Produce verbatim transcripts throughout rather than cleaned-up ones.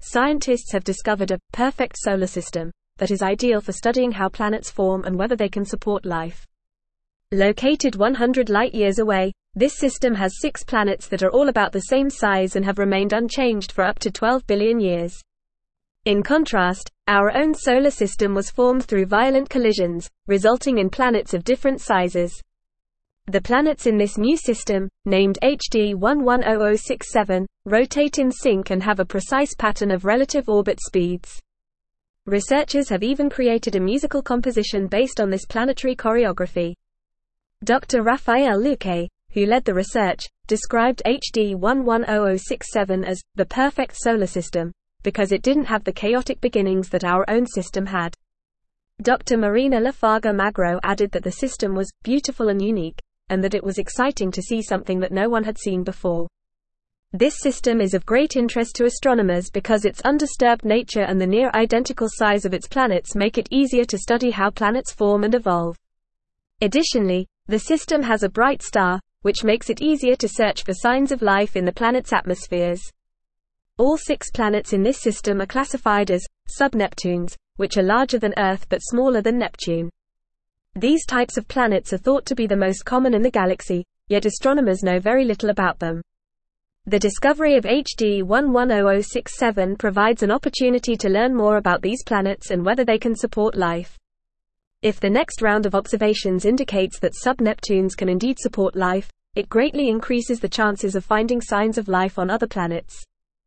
scientists have discovered a perfect solar system that is ideal for studying how planets form and whether they can support life. Located one hundred light-years away, this system has six planets that are all about the same size and have remained unchanged for up to twelve billion years. In contrast, our own solar system was formed through violent collisions, resulting in planets of different sizes. The planets in this new system, named H D one one zero zero six seven, rotate in sync and have a precise pattern of relative orbit speeds. Researchers have even created a musical composition based on this planetary choreography. Doctor Raphael Luque, who led the research, described H D one one zero zero six seven as the perfect solar system, because it didn't have the chaotic beginnings that our own system had. Doctor Marina Lafarga Magro added that the system was beautiful and unique, and that it was exciting to see something that no one had seen before. This system is of great interest to astronomers because its undisturbed nature and the near-identical size of its planets make it easier to study how planets form and evolve. Additionally, the system has a bright star, which makes it easier to search for signs of life in the planet's atmospheres. All six planets in this system are classified as sub-Neptunes, which are larger than Earth but smaller than Neptune. These types of planets are thought to be the most common in the galaxy, yet astronomers know very little about them. The discovery of H D one one zero zero six seven provides an opportunity to learn more about these planets and whether they can support life. If the next round of observations indicates that sub-Neptunes can indeed support life, it greatly increases the chances of finding signs of life on other planets.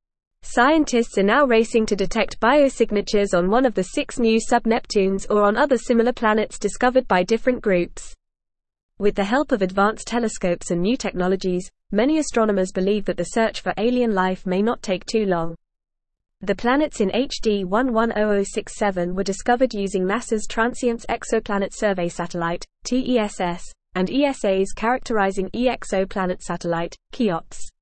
Scientists are now racing to detect biosignatures on one of the six new sub-Neptunes or on other similar planets discovered by different groups. With the help of advanced telescopes and new technologies, many astronomers believe that the search for alien life may not take too long. The planets in H D one one zero zero six seven were discovered using NASA's Transients Exoplanet Survey Satellite, T E S S, and E S A's Characterizing Exoplanet Satellite, CHEOPS.